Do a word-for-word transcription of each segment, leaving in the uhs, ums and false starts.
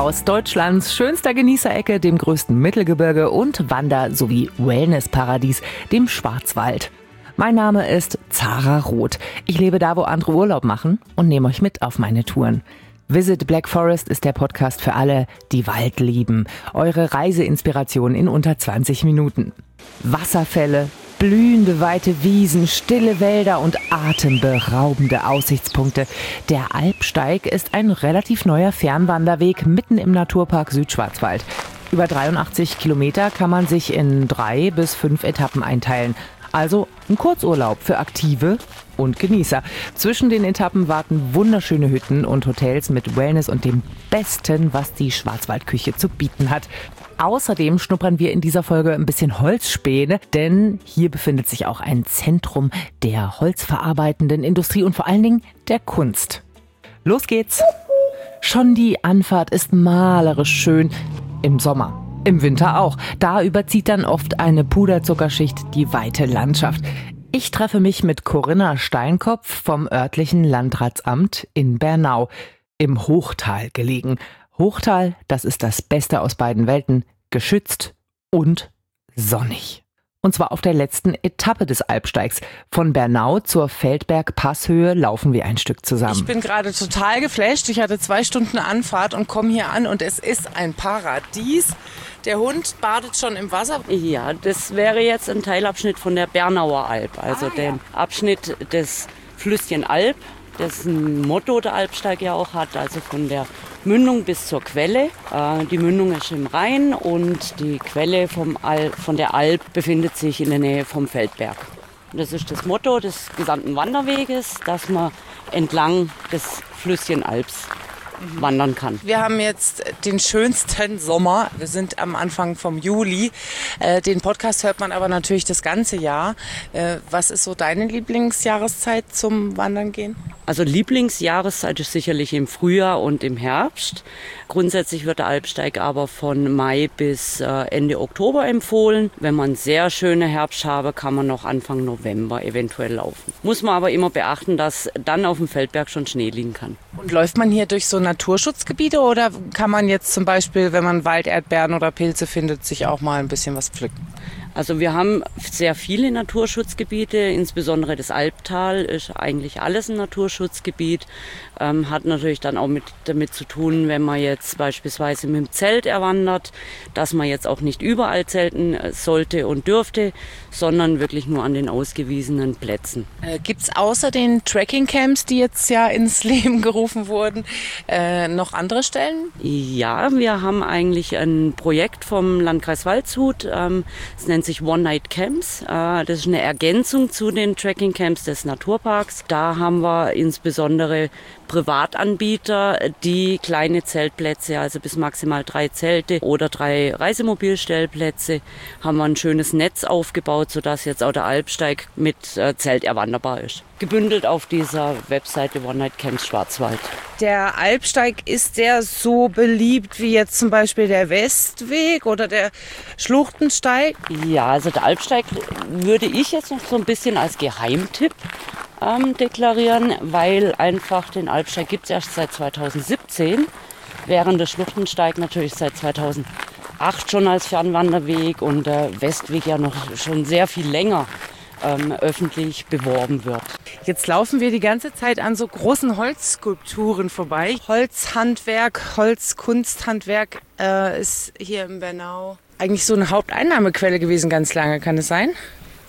aus Deutschlands schönster Genießerecke, dem größten Mittelgebirge und Wander- sowie Wellnessparadies, dem Schwarzwald. Mein Name ist Zara Roth. Ich lebe da, wo andere Urlaub machen und nehme euch mit auf meine Touren. Visit Black Forest ist der Podcast für alle, die Wald lieben. Eure Reiseinspiration in unter zwanzig Minuten. Wasserfälle, blühende weite Wiesen, stille Wälder und atemberaubende Aussichtspunkte. Der Alpsteig ist ein relativ neuer Fernwanderweg mitten im Naturpark Südschwarzwald. Über dreiundachtzig Kilometer kann man sich in drei bis fünf Etappen einteilen. Also ein Kurzurlaub für Aktive und Genießer. Zwischen den Etappen warten wunderschöne Hütten und Hotels mit Wellness und dem Besten, was die Schwarzwaldküche zu bieten hat. Außerdem schnuppern wir in dieser Folge ein bisschen Holzspäne, denn hier befindet sich auch ein Zentrum der holzverarbeitenden Industrie und vor allen Dingen der Kunst. Los geht's! Schon die Anfahrt ist malerisch schön im Sommer. Im Winter auch. Da überzieht dann oft eine Puderzuckerschicht die weite Landschaft. Ich treffe mich mit Corinna Steinkopf vom örtlichen Landratsamt in Bernau, im Hochtal gelegen. Hochtal, das ist das Beste aus beiden Welten, geschützt und sonnig. Und zwar auf der letzten Etappe des Alpsteigs. Von Bernau zur Feldberg-Passhöhe laufen wir ein Stück zusammen. Ich bin gerade total geflasht. Ich hatte zwei Stunden Anfahrt und komme hier an und es ist ein Paradies. Der Hund badet schon im Wasser. Ja, das wäre jetzt ein Teilabschnitt von der Bernauer Alp, also ah, den ja. Abschnitt des Flüsschen Alp, das ein Motto der Alpsteig ja auch hat, also von der Mündung bis zur Quelle. Äh, die Mündung ist im Rhein und die Quelle vom Al- von der Alp befindet sich in der Nähe vom Feldberg. Und das ist das Motto des gesamten Wanderweges, dass man entlang des Flüsschen Alps wandern kann. Wir haben jetzt den schönsten Sommer. Wir sind am Anfang vom Juli. Äh, den Podcast hört man aber natürlich das ganze Jahr. Äh, was ist so deine Lieblingsjahreszeit zum Wandern gehen? Also Lieblingsjahreszeit ist sicherlich im Frühjahr und im Herbst. Grundsätzlich wird der Alpsteig aber von Mai bis äh, Ende Oktober empfohlen. Wenn man sehr schöne Herbst habe, kann man noch Anfang November eventuell laufen. Muss man aber immer beachten, dass dann auf dem Feldberg schon Schnee liegen kann. Und läuft man hier durch so Naturschutzgebiete oder kann man jetzt zum Beispiel, wenn man Walderdbeeren oder Pilze findet, sich auch mal ein bisschen was pflücken? Also wir haben sehr viele Naturschutzgebiete, insbesondere das Alptal ist eigentlich alles ein Naturschutzgebiet. Ähm, hat natürlich dann auch mit, damit zu tun, wenn man jetzt beispielsweise mit dem Zelt erwandert, dass man jetzt auch nicht überall zelten sollte und dürfte, sondern wirklich nur an den ausgewiesenen Plätzen. Äh, Gibt es außer den Trekking-Camps, die jetzt ja ins Leben gerufen wurden, äh, noch andere Stellen? Ja, wir haben eigentlich ein Projekt vom Landkreis Waldshut, ähm, es nennt sich One-Night-Camps. Äh, das ist eine Ergänzung zu den Trekking-Camps des Naturparks. Da haben wir insbesondere Privatanbieter, die kleine Zeltplätze, also bis maximal drei Zelte oder drei Reisemobilstellplätze, haben wir ein schönes Netz aufgebaut, sodass jetzt auch der Alpsteig mit äh, Zelt erwanderbar ist. Gebündelt auf dieser Webseite One Night Camps Schwarzwald. Der Alpsteig, ist der so beliebt wie jetzt zum Beispiel der Westweg oder der Schluchtensteig? Ja, also der Alpsteig würde ich jetzt noch so ein bisschen als Geheimtipp ähm, deklarieren, weil einfach den Alpsteig gibt es erst seit zweitausendsiebzehn, während der Schluchtensteig natürlich seit zweitausendacht schon als Fernwanderweg und der Westweg ja noch schon sehr viel länger ähm, öffentlich beworben wird. Jetzt laufen wir die ganze Zeit an so großen Holzskulpturen vorbei. Holzhandwerk, Holzkunsthandwerk äh, ist hier in Bernau eigentlich so eine Haupteinnahmequelle gewesen ganz lange, kann es sein?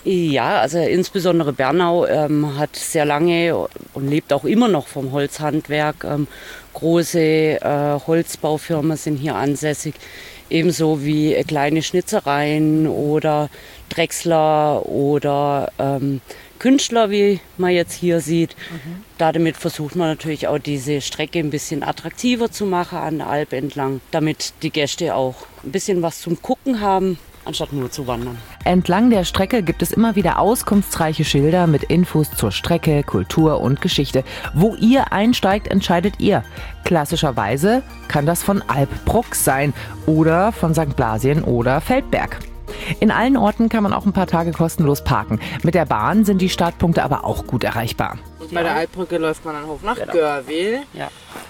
Ja, also insbesondere Bernau ähm, hat sehr lange und lebt auch immer noch vom Holzhandwerk. Ähm, große äh, Holzbaufirmen sind hier ansässig, ebenso wie äh, kleine Schnitzereien oder Drechsler oder ähm, Künstler, wie man jetzt hier sieht. Mhm. Damit versucht man natürlich auch diese Strecke ein bisschen attraktiver zu machen an der Alp entlang, damit die Gäste auch ein bisschen was zum Gucken haben, anstatt nur zu wandern. Entlang der Strecke gibt es immer wieder auskunftsreiche Schilder mit Infos zur Strecke, Kultur und Geschichte. Wo ihr einsteigt, entscheidet ihr. Klassischerweise kann das von Alpbruck sein oder von Sankt Blasien oder Feldberg. In allen Orten kann man auch ein paar Tage kostenlos parken. Mit der Bahn sind die Startpunkte aber auch gut erreichbar. Bei der Alpbrücke läuft man dann hoch nach genau. Görwil. Ja.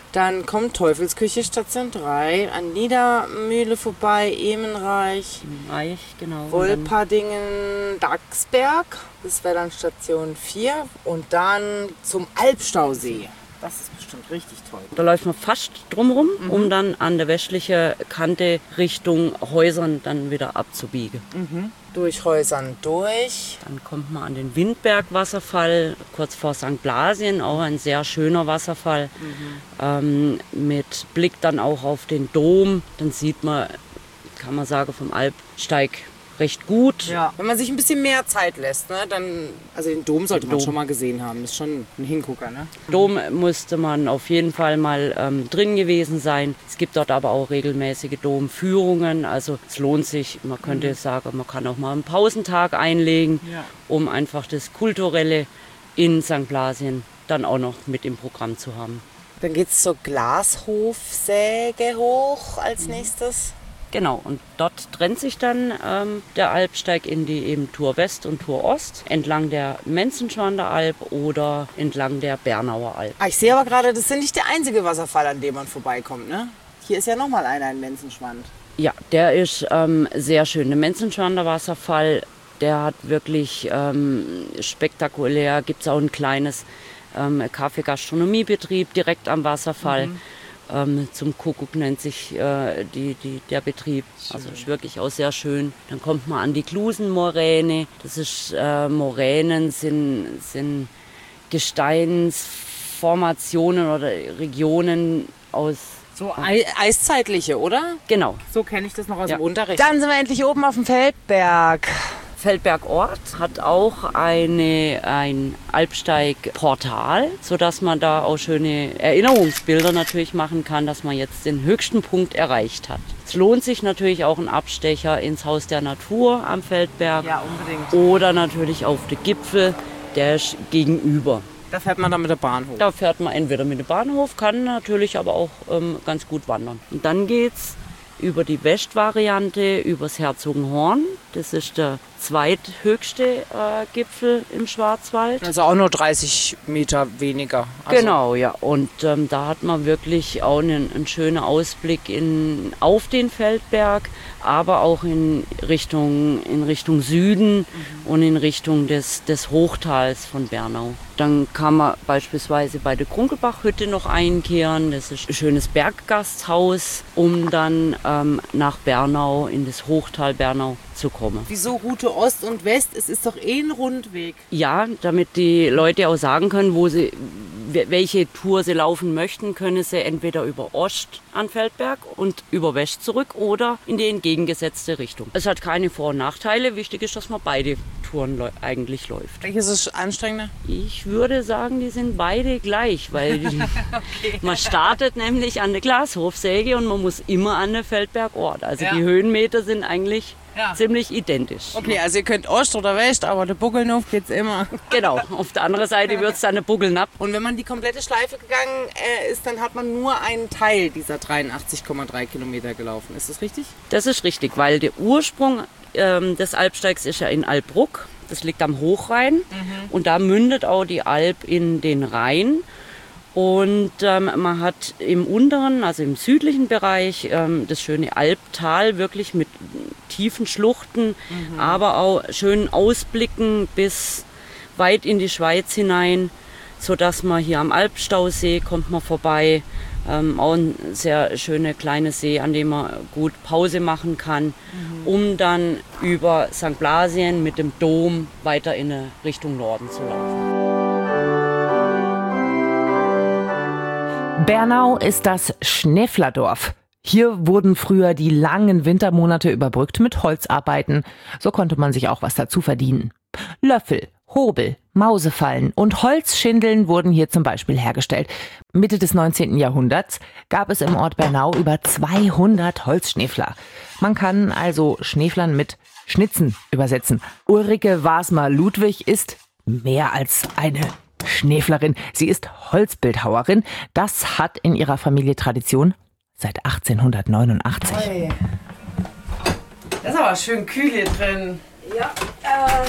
Dann kommt Teufelsküche Station drei, an Niedermühle vorbei, Emenreich, Reich, genau. Wolperdingen, Dachsberg, das wäre dann Station vier und dann zum Albstausee. Das ist bestimmt richtig toll. Da läuft man fast drumherum, mhm. um dann an der westlichen Kante Richtung Häusern dann wieder abzubiegen. Mhm. Durch Häusern durch. Dann kommt man an den Windberg-Wasserfall, kurz vor Sankt Blasien, auch ein sehr schöner Wasserfall. Mhm. Ähm, mit Blick dann auch auf den Dom. Dann sieht man, kann man sagen, vom Alpsteig recht gut. Ja. Wenn man sich ein bisschen mehr Zeit lässt, ne, dann, also den Dom sollte den man Dom. schon mal gesehen haben. Das ist schon ein Hingucker, ne? Dom musste man auf jeden Fall mal ähm, drin gewesen sein. Es gibt dort aber auch regelmäßige Domführungen. Also es lohnt sich, man könnte mhm. sagen, man kann auch mal einen Pausentag einlegen, ja. um einfach das Kulturelle in Sankt Blasien dann auch noch mit im Programm zu haben. Dann geht es zur Glashofsäge hoch als mhm. nächstes. Genau, und dort trennt sich dann ähm, der Alpsteig in die eben Tour West und Tour Ost, entlang der Menzenschwander Alb oder entlang der Bernauer Alb. Ah, ich sehe aber gerade, das ist nicht der einzige Wasserfall, an dem man vorbeikommt, ne? Hier ist ja nochmal einer in Menzenschwand. Ja, der ist ähm, sehr schön. Der Menzenschwander Wasserfall, der hat wirklich ähm, spektakulär, gibt es auch ein kleines ähm, Kaffee-Gastronomiebetrieb direkt am Wasserfall. Mhm. Ähm, zum Kuckuck nennt sich äh, die, die, der Betrieb. Schön. Also ist wirklich auch sehr schön. Dann kommt man an die Klusenmoräne. Das ist äh, Moränen sind, sind Gesteinsformationen oder Regionen aus so Ei- eiszeitliche, oder? Genau. So kenne ich das noch aus ja. dem Unterricht. Dann sind wir endlich oben auf dem Feldberg. Feldberg-Ort hat auch eine, ein Alpsteig-Portal, sodass man da auch schöne Erinnerungsbilder natürlich machen kann, dass man jetzt den höchsten Punkt erreicht hat. Es lohnt sich natürlich auch ein Abstecher ins Haus der Natur am Feldberg. Ja, unbedingt. Oder natürlich auf den Gipfel, der ist gegenüber. Da fährt man dann mit der Bahn hoch? Da fährt man entweder mit dem Bahnhof, kann natürlich aber auch ähm, ganz gut wandern. Und dann geht's über die Westvariante, übers Herzogenhorn. Das ist der zweithöchste äh, Gipfel im Schwarzwald. Also auch nur dreißig Meter weniger. Also genau, ja. Und ähm, da hat man wirklich auch einen, einen schönen Ausblick in, auf den Feldberg, aber auch in Richtung, in Richtung Süden mhm. und in Richtung des, des Hochtals von Bernau. Dann kann man beispielsweise bei der Krunkelbachhütte noch einkehren. Das ist ein schönes Berggasthaus, um dann ähm, nach Bernau, in das Hochtal Bernau zu kommen. Wieso Route Ost und West? Es ist doch eh ein Rundweg. Ja, damit die Leute auch sagen können, wo sie, welche Tour sie laufen möchten, können sie entweder über Ost an Feldberg und über West zurück oder in die entgegengesetzte Richtung. Es hat keine Vor- und Nachteile. Wichtig ist, dass man beide Touren le- eigentlich läuft. Welches ist anstrengender? Ich würde sagen, die sind beide gleich, weil die, okay. man startet nämlich an der Glashofsäge und man muss immer an der Feldberg-Ort. Also ja. die Höhenmeter sind eigentlich ja. ziemlich identisch. Okay, also ihr könnt Ost oder West, aber der Buckeln geht's immer. Genau, auf der anderen Seite wird es dann der Buckeln ab. Und wenn man die komplette Schleife gegangen äh, ist, dann hat man nur einen Teil dieser dreiundachtzig Komma drei Kilometer gelaufen. Ist das richtig? Das ist richtig, weil der Ursprung ähm, des Alpsteigs ist ja in Albruck. Das liegt am Hochrhein mhm. und da mündet auch die Alp in den Rhein. Und ähm, man hat im unteren, also im südlichen Bereich, ähm, das schöne Albtal, wirklich mit tiefen Schluchten, mhm. aber auch schönen Ausblicken bis weit in die Schweiz hinein, sodass man hier am Alpstausee kommt man vorbei. Ähm, auch ein sehr schöner kleiner See, an dem man gut Pause machen kann, mhm. um dann über Sankt Blasien mit dem Dom weiter in Richtung Norden zu laufen. Bernau ist das Schneeflerdorf. Hier wurden früher die langen Wintermonate überbrückt mit Holzarbeiten. So konnte man sich auch was dazu verdienen. Löffel, Hobel, Mausefallen und Holzschindeln wurden hier zum Beispiel hergestellt. Mitte des neunzehnten Jahrhunderts gab es im Ort Bernau über zweihundert Holzschnefler. Man kann also Schneeflern mit Schnitzen übersetzen. Ulrike Wasmer-Ludwig ist mehr als eine Schneeflerin. Sie ist Holzbildhauerin. Das hat in ihrer Familie Tradition seit achtzehnhundertneunundachtzig. Hey. Das ist aber schön kühl hier drin. Ja. Äh,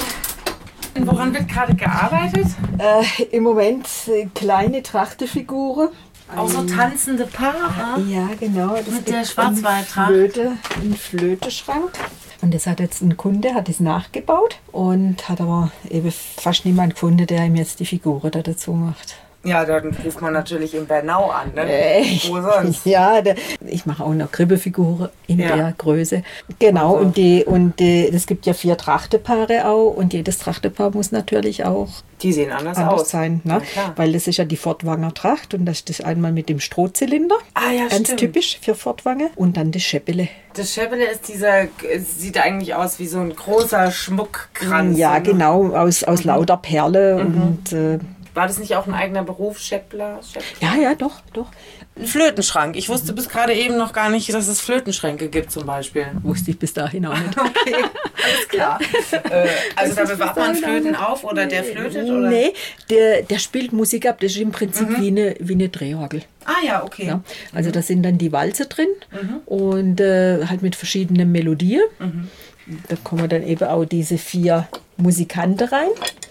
Woran wird gerade gearbeitet? Äh, Im Moment äh, kleine Trachterfiguren. Auch so tanzende Paare. Ja, genau. Das Mit der gibt Schwarzwaldtracht. einen Flöte, einen Flöteschrank. Und das hat jetzt ein Kunde, hat das nachgebaut und hat aber eben fast niemand gefunden, der ihm jetzt die Figuren da dazu macht. Ja, dann ruft man natürlich in Bernau an, ne? Echt? Wo sonst? Ja, der, ich mache auch noch Kribbefiguren in Ja. der Größe. Genau, Also. und die und die, es gibt ja vier Trachtepaare auch und jedes Trachtepaar muss natürlich auch Die sehen anders, anders aus. sein, ne? Ja, klar. Weil das ist ja die Fortwanger Tracht und das ist das einmal mit dem Strohzylinder, Ah ja, ganz stimmt. typisch für Fortwange, und dann das Schäppele. Das Schäppele ist dieser, es sieht eigentlich aus wie so ein großer Schmuckkranz. Ja, ne? genau, aus, aus lauter Perle und äh, War das nicht auch ein eigener Beruf, Schäppler? Schäppler? ja, ja, doch, doch. Ein Flötenschrank. Ich wusste bis gerade eben noch gar nicht, dass es Flötenschränke gibt zum Beispiel. Wusste ich bis dahin auch nicht. Okay, alles klar. äh, also da bewahrt man Flöten auf oder der flötet? Oder? Nee, der, der spielt Musik ab, das ist im Prinzip wie, eine, wie eine Drehorgel. Ah ja, okay. Ja. Also da sind dann die Walze drin und äh, halt mit verschiedenen Melodien. Da kommen dann eben auch diese vier Musikanten rein.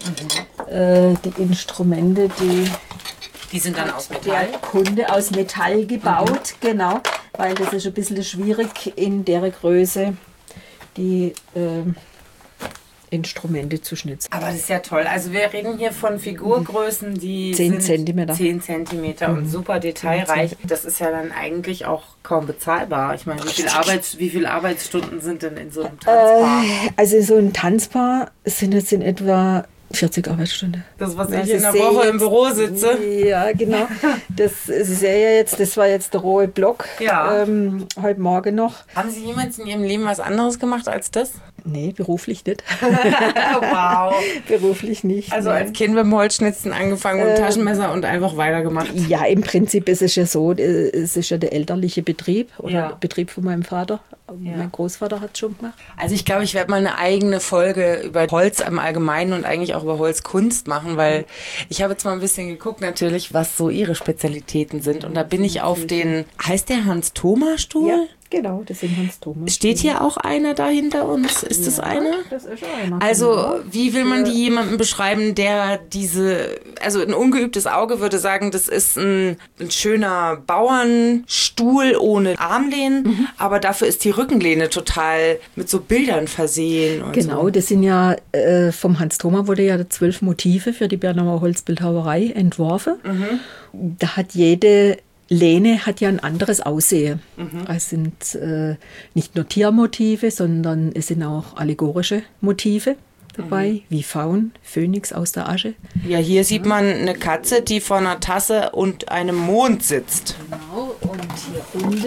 Äh, die Instrumente, die Die sind dann aus der Metall. Kunde aus Metall gebaut, genau, weil das ist ein bisschen schwierig in der Größe die ähm, Instrumente zu schnitzen. Aber das ist ja toll. Also wir reden hier von Figurgrößen, die Zehn sind Zentimeter. zehn Zentimeter und super detailreich. Das ist ja dann eigentlich auch kaum bezahlbar. Ich meine, wie viel, Arbeits, wie viele Arbeitsstunden sind denn in so einem Tanzpaar? Äh, also so ein Tanzpaar sind jetzt in etwa vierzig Arbeitsstunden. Das, was Also ich in der sehe Woche im jetzt- Büro sitze. Ja, genau. Das ist ja jetzt, das war jetzt der rohe Block. Ja. Ähm, heute Morgen noch. Haben Sie jemals in Ihrem Leben was anderes gemacht als das? Nee, beruflich nicht. Wow. beruflich nicht. Also nee. als Kind beim Holzschnitzen angefangen und Taschenmesser und einfach weitergemacht. Ja, im Prinzip ist es ja so, äh, es ist ja der elterliche Betrieb oder Ja. der Betrieb von meinem Vater. Mein Großvater hat es schon gemacht. Also ich glaube, ich werde mal eine eigene Folge über Holz im Allgemeinen und eigentlich auch über Holzkunst machen, weil ich habe jetzt mal ein bisschen geguckt natürlich, was so ihre Spezialitäten sind. Und da bin ich auf den, heißt der Hans-Thoma-Stuhl? Ja, genau, das sind Hans Thomas. Steht hier auch einer da hinter uns? Ist das einer? Das ist einer. Also, genau. wie will man die jemandem beschreiben, der diese, also ein ungeübtes Auge würde sagen, das ist ein, ein schöner Bauernstuhl ohne Armlehnen, Mhm. aber dafür ist die Rückenlehne total mit so Bildern versehen. Und Genau, so. das sind ja, äh, vom Hans Thoma wurde ja zwölf Motive für die Bernauer Holzbildhauerei entworfen. Da hat jede Lehne hat ja ein anderes Aussehen. Es sind äh, nicht nur Tiermotive, sondern es sind auch allegorische Motive dabei, wie Faun, Phönix aus der Asche. Ja, hier sieht man eine Katze, die vor einer Tasse und einem Mond sitzt. Genau, und hier unten,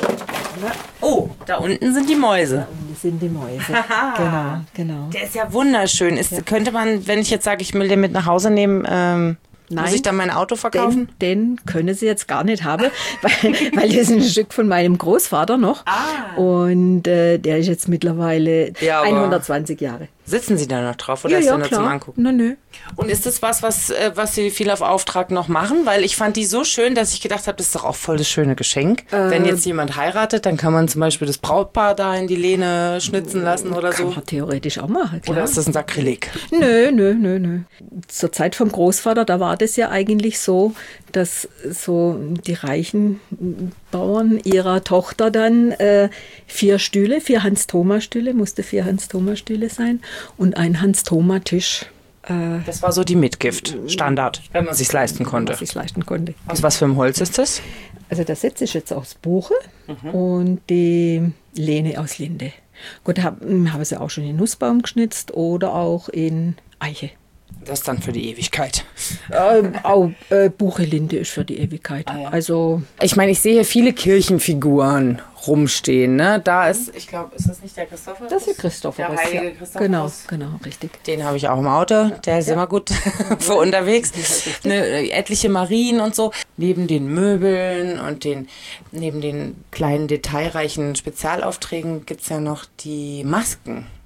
Oh, da unten sind die Mäuse. unten sind die Mäuse. genau, genau. Der ist ja wunderschön. Ist, Könnte man, wenn ich jetzt sage, ich will den mit nach Hause nehmen, ähm, muss Nein. ich dann mein Auto verkaufen? Den, den können sie jetzt gar nicht haben, weil, weil das ist ein Stück von meinem Großvater noch. Ah. Und äh, der ist jetzt mittlerweile Ja, aber- hundertzwanzig Jahre. Sitzen Sie da noch drauf oder ist der nur zum Angucken? Nö, nö. Und ist das was, was, äh, was Sie viel auf Auftrag noch machen? Weil ich fand die so schön, dass ich gedacht habe, das ist doch auch voll das schöne Geschenk. Wenn jetzt jemand heiratet, dann kann man zum Beispiel das Brautpaar da in die Lehne schnitzen lassen oder Kann so. man theoretisch auch machen, klar. Oder ist das ein Sakrileg? Nö, nö, nö, nö. Zur Zeit vom Großvater, da war das ja eigentlich so, dass so die reichen Bauern ihrer Tochter dann äh, vier Stühle, vier Hans-Thoma-Stühle, musste vier Hans-Thoma-Stühle sein und ein Hans-Thoma-Tisch, äh, Das war so die Mitgift, Standard, wenn man sich's leisten konnte. was ich leisten konnte. Aus was für einem Holz ist das? Also das setze ich jetzt aus Buche und die Lehne aus Linde. Gut, habe hab sie auch schon in Nussbaum geschnitzt oder auch in Eiche. Das dann für die Ewigkeit. Ähm, auch äh, Buche Linde ist für die Ewigkeit. Ah, ja. Also Ich meine, ich sehe hier viele Kirchenfiguren rumstehen. Ne? Da ist, ich glaube, ist das nicht der Christophorus? das ist Christophorus. Der heilige ja. Christophorus. Genau, genau, richtig. Den habe ich auch im Auto, der ist immer gut für unterwegs. Ne, etliche Marien und so. Neben den Möbeln und den, neben den kleinen detailreichen Spezialaufträgen gibt es ja noch die Masken.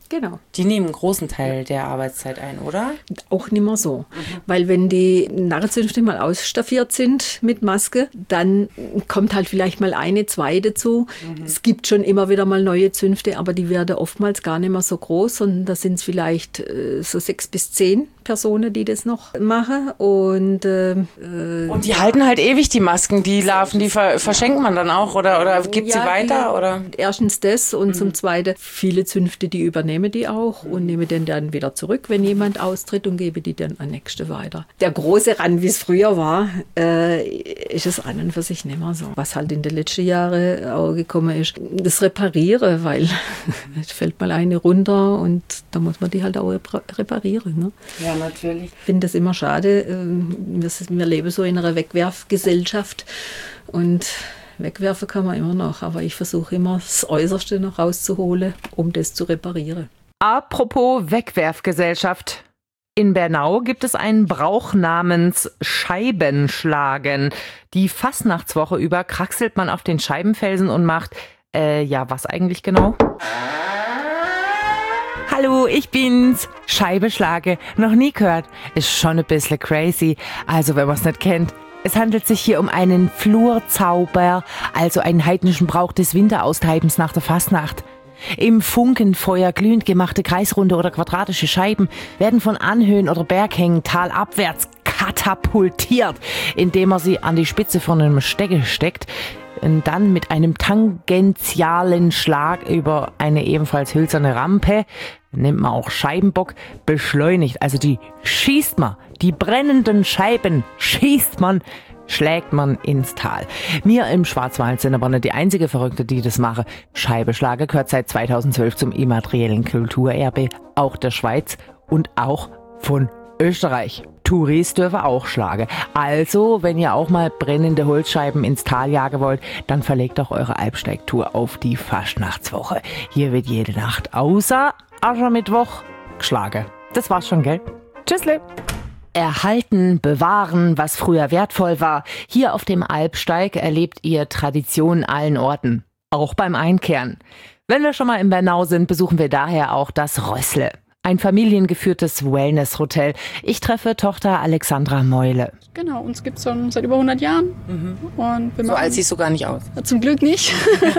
Genau. Die nehmen einen großen Teil der Arbeitszeit ein, oder? Auch nicht mehr so. Mhm. Weil wenn die Narrenzünfte mal ausstaffiert sind mit Maske, dann kommt halt vielleicht mal eine, zwei dazu. Mhm. Es gibt schon immer wieder mal neue Zünfte, aber die werden oftmals gar nicht mehr so groß, sondern da sind es vielleicht äh, so sechs bis zehn Personen, die das noch machen. Und, äh, und die halten halt ewig die Masken, die Larven, die ver- verschenkt man dann auch oder, oder gibt ja, sie weiter? Die, oder? Erstens das und mhm. zum Zweiten, viele Zünfte, die übernehmen die auch und nehme den dann wieder zurück, wenn jemand austritt und gebe die dann an nächste weiter. Der große Rand, wie es früher war, äh, ist es an und für sich nicht mehr so. Was halt in den letzten Jahren auch gekommen ist, das Reparieren, weil es fällt mal eine runter und da muss man die halt auch reparieren. Ne? Ja, natürlich. Ich finde das immer schade. Wir, wir leben so in einer Wegwerfgesellschaft und wegwerfen kann man immer noch, aber ich versuche immer das Äußerste noch rauszuholen, um das zu reparieren. Apropos Wegwerfgesellschaft. In Bernau gibt es einen Brauch namens Scheibenschlagen. Die Fastnachtswoche über kraxelt man auf den Scheibenfelsen und macht, äh, ja, was eigentlich genau? Hallo, ich bin's. Scheibe schlage. Noch nie gehört. Ist schon ein bisschen crazy. Also, wenn man es nicht kennt. Es handelt sich hier um einen Flurzauber, also einen heidnischen Brauch des Winteraustreibens nach der Fastnacht. Im Funkenfeuer glühend gemachte kreisrunde oder quadratische Scheiben werden von Anhöhen oder Berghängen talabwärts katapultiert, indem man sie an die Spitze von einem Stecke steckt und dann mit einem tangentialen Schlag über eine ebenfalls hölzerne Rampe, nennt man auch Scheibenbock, beschleunigt. Also die schießt man, die brennenden Scheiben schießt man, schlägt man ins Tal. Wir im Schwarzwald sind aber nicht die einzige Verrückte, die das machen. Scheibenschlagen gehört seit zweitausendzwölf zum immateriellen Kulturerbe auch der Schweiz und auch von Österreich. Touris dürfen auch schlagen. Also, wenn ihr auch mal brennende Holzscheiben ins Tal jagen wollt, dann verlegt doch eure Alpsteigtour auf die Fastnachtswoche. Hier wird jede Nacht außer Aschermittwoch geschlagen. Das war's schon, gell? Tschüssle! Erhalten, bewahren, was früher wertvoll war. Hier auf dem Alpsteig erlebt ihr Tradition allen Orten. Auch beim Einkehren. Wenn wir schon mal in Bernau sind, besuchen wir daher auch das Rössle. Ein familiengeführtes Wellness-Hotel. Ich treffe Tochter Alexandra Meule. Genau, uns gibt es schon seit über hundert Jahren. Mhm. Und wir so alt siehst du gar nicht aus. Zum Glück nicht.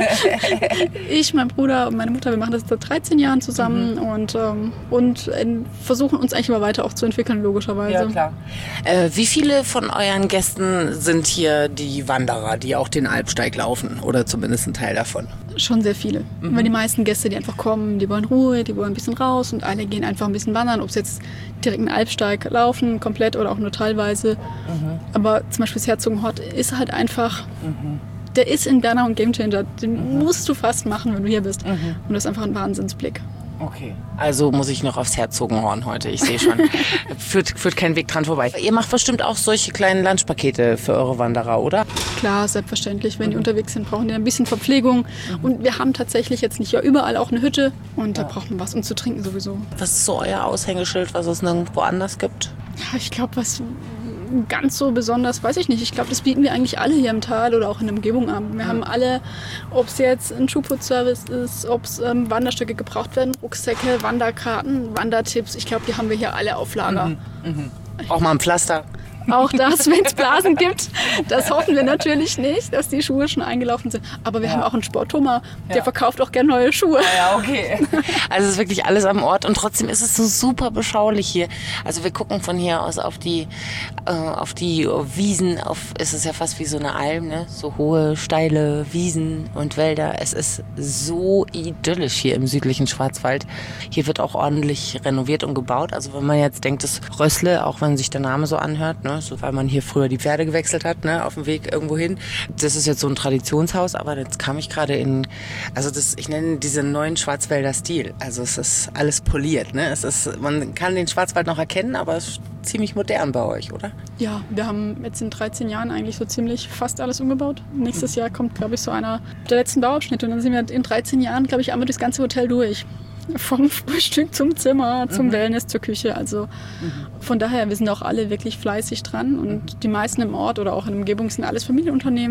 Ich, mein Bruder und meine Mutter, wir machen das seit dreizehn Jahren zusammen mhm. und, ähm, und äh, versuchen uns eigentlich immer weiter auch zu entwickeln, logischerweise. Ja, klar. Äh, wie viele von euren Gästen sind hier die Wanderer, die auch den Alpsteig laufen? Oder zumindest ein Teil davon? Schon sehr viele. Mhm. Weil die meisten Gäste, die einfach kommen, die wollen Ruhe, die wollen ein bisschen raus und alle gehen einfach ein bisschen wandern, ob es jetzt direkt einen Alpsteig laufen, komplett oder auch nur teilweise. Mhm. Aber zum Beispiel das Herzogenhort ist halt einfach, mhm. der ist in Bernau ein Gamechanger. Den mhm. musst du fast machen, wenn du hier bist. Mhm. Und das ist einfach ein Wahnsinnsblick. Okay. Also muss ich noch aufs Herzogenhorn heute, ich sehe schon. führt, führt kein Weg dran vorbei. Ihr macht bestimmt auch solche kleinen Lunchpakete für eure Wanderer, oder? Klar, selbstverständlich. Wenn mhm. die unterwegs sind, brauchen die ein bisschen Verpflegung. Mhm. Und wir haben tatsächlich jetzt nicht ja überall auch eine Hütte. Und ja. da braucht man was und zu trinken sowieso. Was ist so euer Aushängeschild, was es nirgendwo anders gibt? Ja, ich glaube, was ganz so besonders, weiß ich nicht. Ich glaube, das bieten wir eigentlich alle hier im Tal oder auch in der Umgebung an. Wir mhm. haben alle, ob es jetzt ein Schuhputzservice ist, ob es ähm, Wanderstöcke gebraucht werden, Rucksäcke, Wanderkarten, Wandertipps. Ich glaube, die haben wir hier alle auf Lager. Mhm. Mhm. Auch mal ein Pflaster. Auch das, wenn es Blasen gibt. Das hoffen wir natürlich nicht, dass die Schuhe schon eingelaufen sind. Aber wir ja. haben auch einen Sport-Thomas, der ja. verkauft auch gerne neue Schuhe. Ja, okay. Also es ist wirklich alles am Ort und trotzdem ist es so super beschaulich hier. Also wir gucken von hier aus auf die, äh, auf die Wiesen. Auf, es ist ja fast wie so eine Alm, ne? So hohe, steile Wiesen und Wälder. Es ist so idyllisch hier im südlichen Schwarzwald. Hier wird auch ordentlich renoviert und gebaut. Also wenn man jetzt denkt, das Rössle, auch wenn sich der Name so anhört, ne? So, weil man hier früher die Pferde gewechselt hat, ne, auf dem Weg irgendwo hin. Das ist jetzt so ein Traditionshaus, aber jetzt kam ich gerade in, also das, ich nenne diesen neuen Schwarzwälder Stil. Also es ist alles poliert, ne? Es ist, man kann den Schwarzwald noch erkennen, aber es ist ziemlich modern bei euch, oder? Ja, wir haben jetzt in dreizehn Jahren eigentlich so ziemlich fast alles umgebaut. Nächstes Jahr kommt, glaube ich, so einer der letzten Bauabschnitte und dann sind wir in dreizehn Jahren, glaube ich, einmal das ganze Hotel durch. Vom Frühstück zum Zimmer, zum mhm. Wellness, zur Küche. Also mhm. von daher, wir sind auch alle wirklich fleißig dran und mhm. die meisten im Ort oder auch in der Umgebung sind alles Familienunternehmen.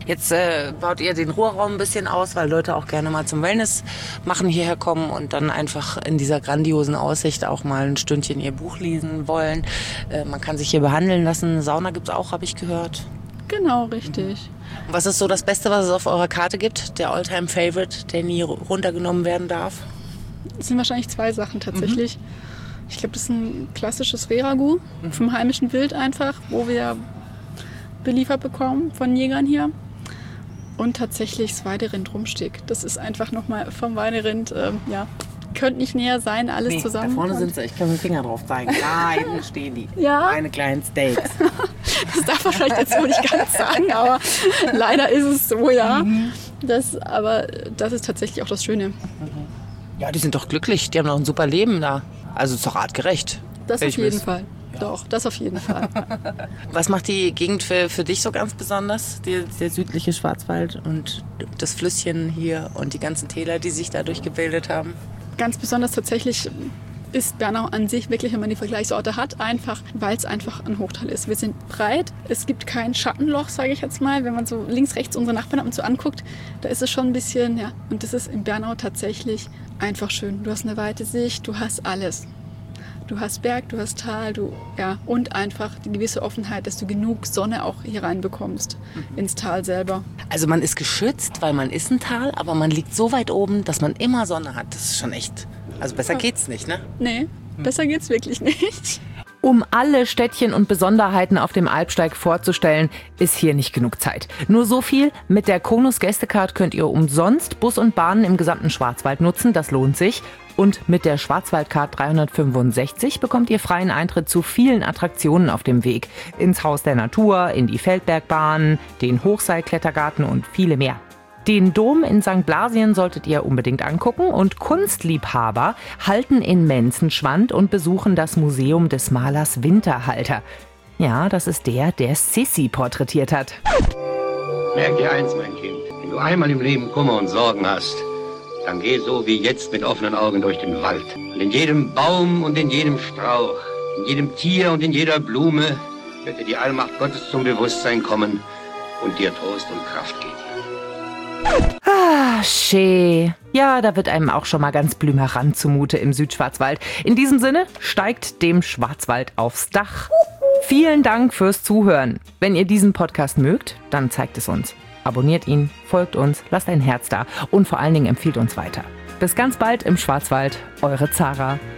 Jetzt äh, baut ihr den Ruheraum ein bisschen aus, weil Leute auch gerne mal zum Wellness machen hierher kommen und dann einfach in dieser grandiosen Aussicht auch mal ein Stündchen ihr Buch lesen wollen. Äh, man kann sich hier behandeln lassen. Sauna gibt's auch, habe ich gehört. Genau, richtig. Was ist so das Beste, was es auf eurer Karte gibt? Der All-Time-Favorite, der nie runtergenommen werden darf? Das sind wahrscheinlich zwei Sachen tatsächlich. Mhm. Ich glaube, das ist ein klassisches Rehragout mhm. vom heimischen Wild einfach, wo wir beliefert bekommen von Jägern hier. Und tatsächlich das Weiderind-Rumsteak. Das ist einfach nochmal vom Weiderind, ähm, ja, könnte nicht näher sein, alles nee, zusammen. Da vorne sind sie, ich kann mit dem Finger drauf zeigen. Da hinten stehen die. Ja. Meine kleinen Steaks. Das darf man vielleicht jetzt so nicht ganz sagen, aber leider ist es so, ja. Mhm. Das, aber das ist tatsächlich auch das Schöne. Ja, die sind doch glücklich, die haben doch ein super Leben da. Also ist doch artgerecht. Das auf jeden Fall. Ja. Doch, das auf jeden Fall. Was macht die Gegend für, für dich so ganz besonders? Der, der südliche Schwarzwald und das Flüsschen hier und die ganzen Täler, die sich dadurch gebildet haben? Ganz besonders tatsächlich ist Bernau an sich wirklich, wenn man die Vergleichsorte hat, einfach, weil es einfach ein Hochtal ist. Wir sind breit, es gibt kein Schattenloch, sage ich jetzt mal. Wenn man so links, rechts unsere Nachbarn ab und zu anguckt, da ist es schon ein bisschen, ja, und das ist in Bernau tatsächlich einfach schön. Du hast eine weite Sicht, du hast alles. Du hast Berg, du hast Tal, du, ja, und einfach die gewisse Offenheit, dass du genug Sonne auch hier reinbekommst, mhm. ins Tal selber. Also man ist geschützt, weil man ist ein Tal, aber man liegt so weit oben, dass man immer Sonne hat. Das ist schon echt, also besser geht's nicht, ne? Nee, besser geht's wirklich nicht. Um alle Städtchen und Besonderheiten auf dem Alpsteig vorzustellen, ist hier nicht genug Zeit. Nur so viel, mit der Konus Gästecard könnt ihr umsonst Bus und Bahnen im gesamten Schwarzwald nutzen, das lohnt sich. Und mit der Schwarzwaldcard dreihundertfünfundsechzig bekommt ihr freien Eintritt zu vielen Attraktionen auf dem Weg. Ins Haus der Natur, in die Feldbergbahn, den Hochseilklettergarten und viele mehr. Den Dom in Sankt Blasien solltet ihr unbedingt angucken und Kunstliebhaber halten in Menzenschwand und besuchen das Museum des Malers Winterhalter. Ja, das ist der, der Sissi porträtiert hat. Merk dir eins, mein Kind. Wenn du einmal im Leben Kummer und Sorgen hast, dann geh so wie jetzt mit offenen Augen durch den Wald. Und in jedem Baum und in jedem Strauch, in jedem Tier und in jeder Blume wird dir die Allmacht Gottes zum Bewusstsein kommen und dir Trost und Kraft geben. Ah, schön. Ja, da wird einem auch schon mal ganz blümerant zumute im Südschwarzwald. In diesem Sinne, steigt dem Schwarzwald aufs Dach. Vielen Dank fürs Zuhören. Wenn ihr diesen Podcast mögt, dann zeigt es uns. Abonniert ihn, folgt uns, lasst ein Herz da und vor allen Dingen empfiehlt uns weiter. Bis ganz bald im Schwarzwald, eure Zara.